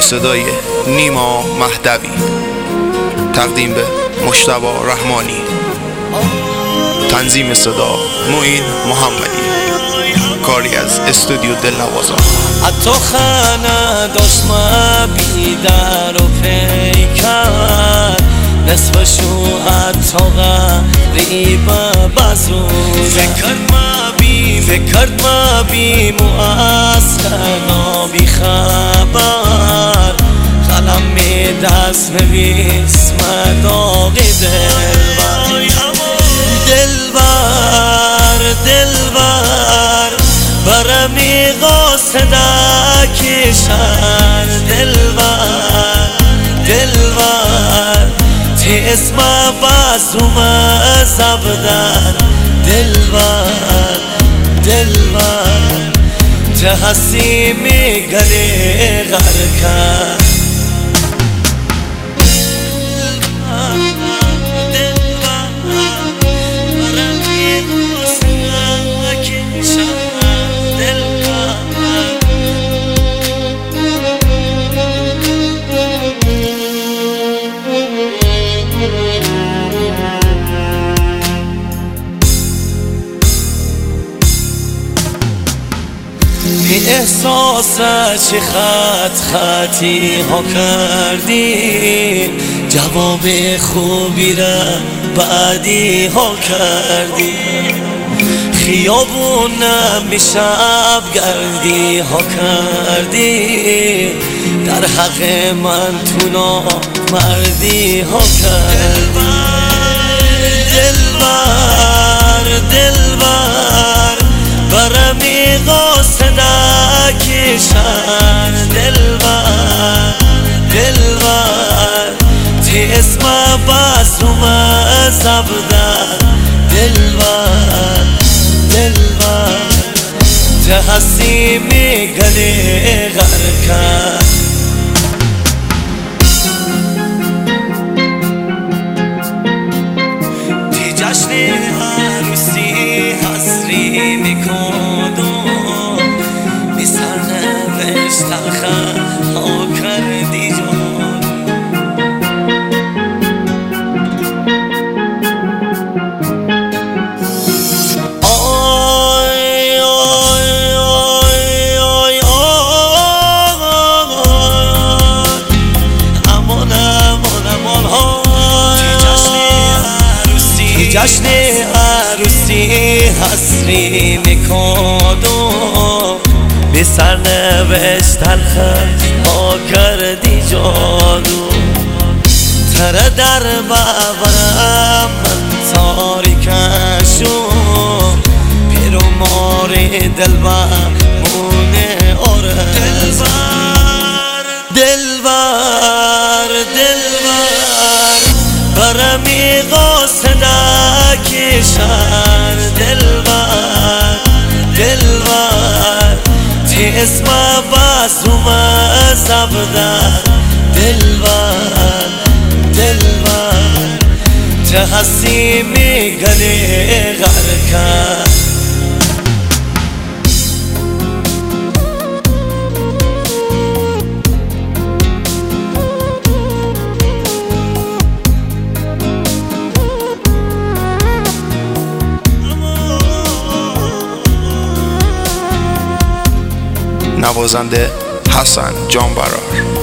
صدای نیما مهدوی، تقدیم به مجتبی رحمانی، تنظیم صدا معین محمدی، کاری از استودیو دلنوازان. حتی خانه داشت ما بیدر و پیکر، نصفشو حتی غریب بزرگ. فکرد ما بیم و اصلا بی خبر، قلم می دست نویس مداغ دلبر برمی قاصده کشن. دلبر تی اسم بازوم زبدن. دلبر تی هستی می گلی غرکن. این احساس چه خطی ها کردی، جواب خوبی را بعدی ها کردی. خیابونم شب گردی ها کردی، در حق من تو نامردی ها کردی. دلبر برمی قاصده کشن. دلبر تی اسم بازوم زبدن. دلبر تی هستی می گلی غرکن. تی جشن عروسی حسری میکنم، بی سرنوشت تلخ ها کردی جان. آی آی آی آی امان تی جشن عروسی حسری میکنم، بی سرنوشت تلخ ها کردی جادو. تره در ببرم من تاریکشم، پیر و ماری دلبر مونه دلبر برمی قاصده کشن. دلبر تی اسم بازوم زبدن. دلبر تی هستی می گلی غرکن. نوازنده حسن جانبرار.